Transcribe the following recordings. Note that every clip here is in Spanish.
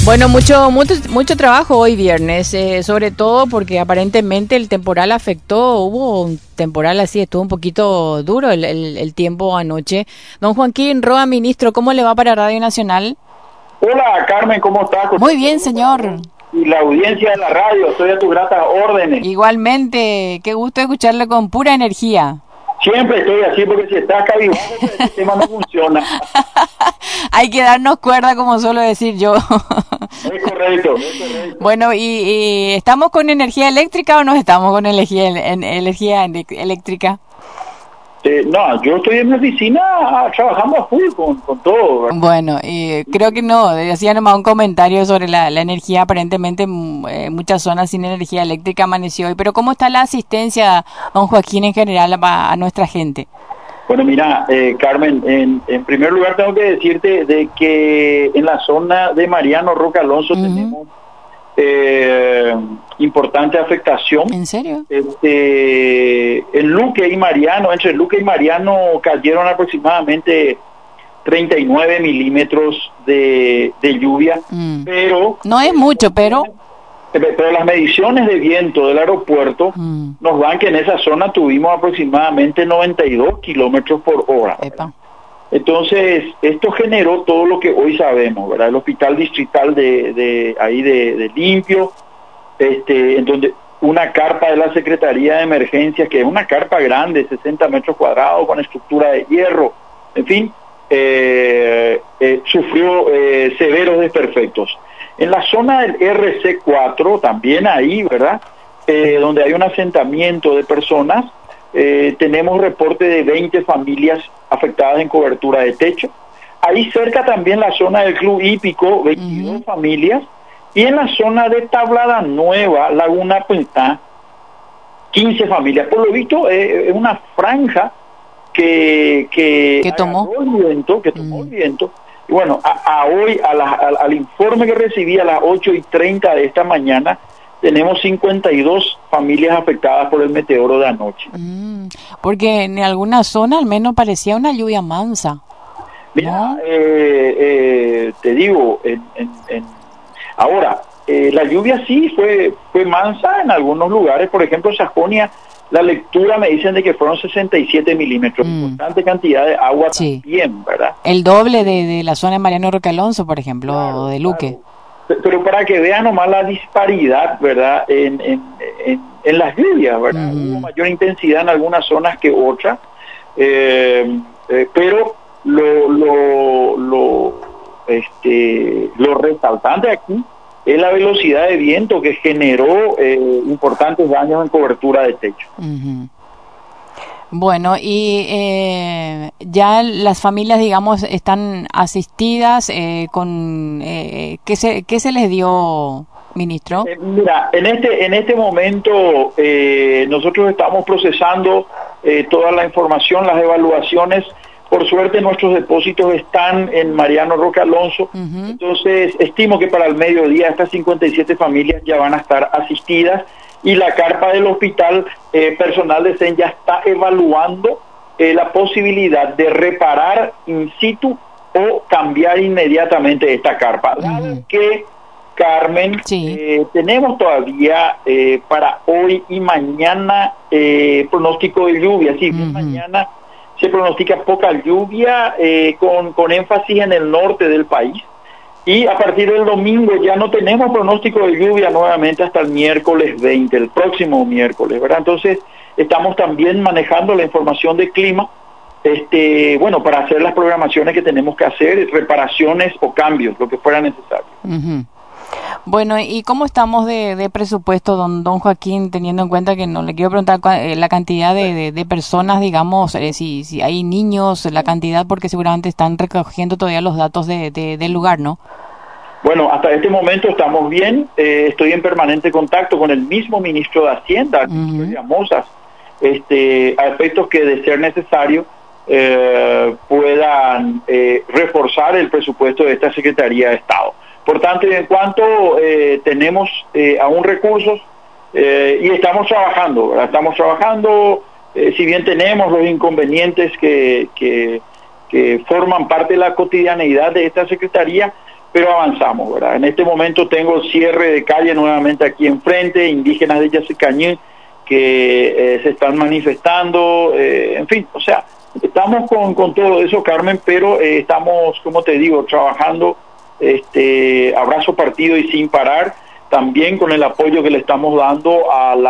Bueno, mucho trabajo hoy viernes, sobre todo porque aparentemente el temporal afectó, hubo un temporal así, estuvo un poquito duro el tiempo anoche. Don Joaquín Roa, ministro, ¿cómo le va para Radio Nacional? Hola Carmen, ¿cómo estás? Muy bien, señor. Y la audiencia de la radio, estoy a tus gratas órdenes. Igualmente, qué gusto escucharle con pura energía. Siempre estoy así porque si estás cabizbajo, el sistema no funciona. Hay que darnos cuerda, como suelo decir yo. Es correcto. Bueno, ¿y estamos con energía eléctrica o no estamos con energía eléctrica? No, yo estoy en mi oficina trabajando a full con todo, ¿verdad? Bueno, creo que no, decía nomás un comentario sobre la energía, aparentemente muchas zonas sin energía eléctrica amaneció hoy, pero ¿cómo está la asistencia, don Joaquín, en general a nuestra gente? Bueno, mira, Carmen, en primer lugar tengo que decirte de que en la zona de Mariano Roca Alonso tenemos importante afectación. ¿En serio? En Luque y Mariano, entre Luque y Mariano cayeron aproximadamente 39 milímetros de lluvia, pero... No es mucho, pero las mediciones de viento del aeropuerto nos dan que en esa zona tuvimos aproximadamente 92 kilómetros por hora. Epa. Entonces, esto generó todo lo que hoy sabemos, ¿verdad? El hospital distrital de Limpio, en donde una carpa de la Secretaría de Emergencias, que es una carpa grande, 60 metros cuadrados, con estructura de hierro, en fin, sufrió severos desperfectos. En la zona del RC4, también ahí, ¿verdad? Donde hay un asentamiento de personas, tenemos reporte de 20 familias afectadas en cobertura de techo. Ahí cerca también la zona del Club Hípico, 22 familias. Y en la zona de Tablada Nueva, Laguna Puentá, 15 familias. Por lo visto, es una franja que tomó el viento. Y bueno, hoy, al informe que recibí a las 8:30 de esta mañana, tenemos 52 familias afectadas por el meteoro de anoche. Porque en alguna zona al menos parecía una lluvia mansa. Mira, ¿no? Te digo, ahora, la lluvia sí fue mansa en algunos lugares. Por ejemplo, Sajonia, la lectura me dicen de que fueron 67 milímetros, importante cantidad de agua también, ¿verdad? El doble de la zona de Mariano Roca Alonso, por ejemplo, claro, o de Luque. Claro. Pero para que vean nomás la disparidad, ¿verdad? En las lluvias, ¿verdad? Hubo mayor intensidad en algunas zonas que otras, pero lo resaltante aquí es la velocidad de viento que generó importantes daños en cobertura de techo. Bueno, y ya las familias, digamos, están asistidas con... ¿qué se les dio, ministro? Mira, en este momento nosotros estamos procesando toda la información, las evaluaciones. Por suerte nuestros depósitos están en Mariano Roca Alonso, entonces estimo que para el mediodía estas 57 familias ya van a estar asistidas y la carpa del hospital, personal de CEN ya está evaluando la posibilidad de reparar in situ o cambiar inmediatamente esta carpa. Dado que, Carmen, tenemos todavía para hoy y mañana pronóstico de lluvia, sí, mañana se pronostica poca lluvia con énfasis en el norte del país, y a partir del domingo ya no tenemos pronóstico de lluvia nuevamente hasta el miércoles 20, el próximo miércoles, ¿verdad? Entonces estamos también manejando la información de clima, bueno, para hacer las programaciones que tenemos que hacer, reparaciones o cambios, lo que fuera necesario. Bueno, ¿y cómo estamos de presupuesto, don Joaquín, teniendo en cuenta que no le quiero preguntar la cantidad de personas, digamos, si hay niños, la cantidad, porque seguramente están recogiendo todavía los datos del lugar, ¿no? Bueno, hasta este momento estamos bien. Estoy en permanente contacto con el mismo ministro de Hacienda, Mozas, a efectos que, de ser necesario, puedan reforzar el presupuesto de esta Secretaría de Estado. Por tanto, en cuanto tenemos aún recursos y estamos trabajando, ¿verdad? Estamos trabajando, si bien tenemos los inconvenientes que forman parte de la cotidianeidad de esta Secretaría, pero avanzamos, ¿verdad? En este momento tengo cierre de calle nuevamente aquí enfrente, indígenas de Yacycañé que se están manifestando, en fin, o sea, estamos con todo eso, Carmen, pero estamos, como te digo, trabajando a brazo partido y sin parar, también con el apoyo que le estamos dando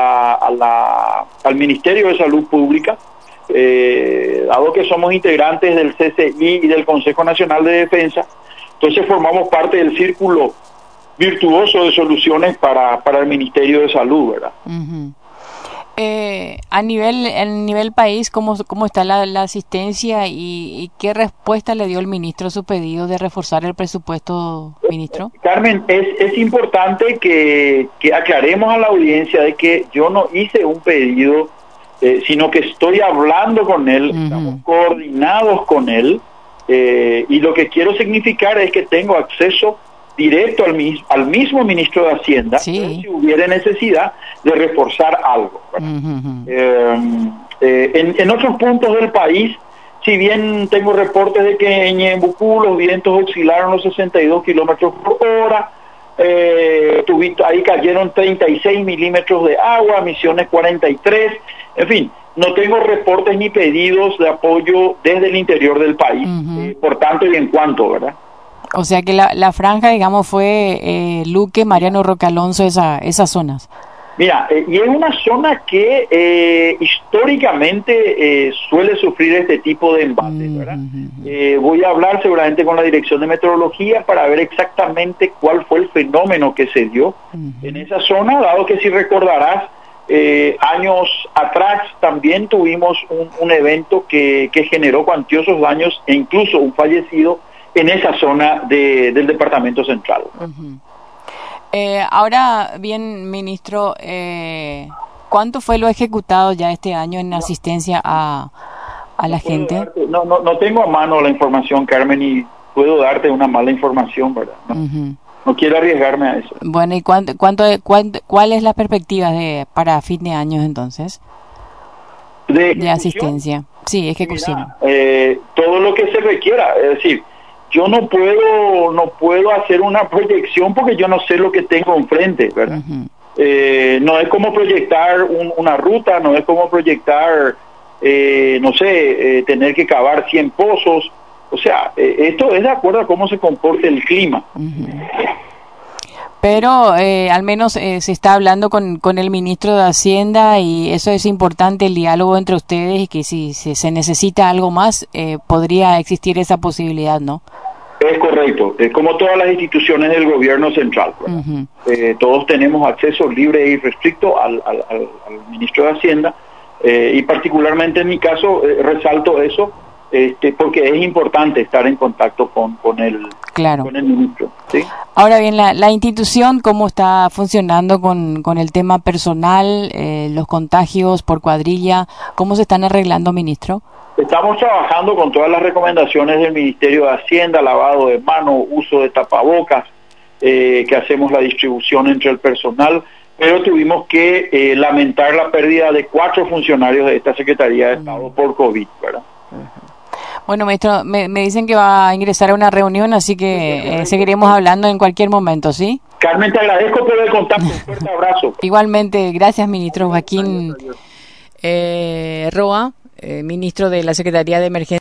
al Ministerio de Salud Pública, dado que somos integrantes del CCI y del Consejo Nacional de Defensa, entonces formamos parte del círculo virtuoso de soluciones para el Ministerio de Salud, ¿verdad? Uh-huh. A nivel país, ¿cómo está la asistencia y qué respuesta le dio el ministro a su pedido de reforzar el presupuesto, ministro? Carmen, es importante que aclaremos a la audiencia de que yo no hice un pedido, sino que estoy hablando con él, estamos coordinados con él, y lo que quiero significar es que tengo acceso directo al mismo ministro de Hacienda, sí, si hubiera necesidad de reforzar algo. En otros puntos del país, si bien tengo reportes de que en Ñembucú los vientos oscilaron los 62 kilómetros por hora, ahí cayeron 36 milímetros de agua, Misiones 43, en fin, no tengo reportes ni pedidos de apoyo desde el interior del país, por tanto y en cuanto, ¿verdad? O sea que la franja, digamos, fue Luque, Mariano Roque Alonso, esas zonas. Mira, y es una zona que históricamente suele sufrir este tipo de embates, ¿verdad? Voy a hablar seguramente con la Dirección de Meteorología para ver exactamente cuál fue el fenómeno que se dio en esa zona, dado que si recordarás, años atrás también tuvimos un evento que generó cuantiosos daños e incluso un fallecido en esa zona del Departamento Central. Ahora bien, ministro, ¿cuánto fue lo ejecutado ya este año en asistencia a la gente? No tengo a mano la información, Carmen, y puedo darte una mala información, ¿verdad? No quiero arriesgarme a eso. Bueno, ¿y cuál es la perspectiva para fin de año entonces? ¿De asistencia? Sí, ejecución. Mira, todo lo que se requiera, es decir, yo no puedo hacer una proyección porque yo no sé lo que tengo enfrente, ¿verdad? No es como proyectar una ruta, no es como proyectar, tener que cavar 100 pozos, o sea, esto es de acuerdo a cómo se comporte el clima. Pero al menos se está hablando con el ministro de Hacienda y eso es importante, el diálogo entre ustedes, y que si se necesita algo más, podría existir esa posibilidad, ¿no? Es correcto, como todas las instituciones del gobierno central. Todos tenemos acceso libre y restricto al ministro de Hacienda, y particularmente en mi caso resalto eso, porque es importante estar en contacto con el ministro. ¿Sí? Ahora bien, la institución, ¿cómo está funcionando con el tema personal, los contagios por cuadrilla? ¿Cómo se están arreglando, ministro? Estamos trabajando con todas las recomendaciones del Ministerio de Hacienda, lavado de manos, uso de tapabocas, que hacemos la distribución entre el personal, pero tuvimos que lamentar la pérdida de 4 funcionarios de esta Secretaría de Estado por COVID, ¿verdad? Bueno, maestro, me dicen que va a ingresar a una reunión, así que seguiremos hablando en cualquier momento, ¿sí? Carmen, te agradezco por el contacto, un fuerte abrazo. Igualmente, gracias, ministro Joaquín Roa, ministro de la Secretaría de Emergencia.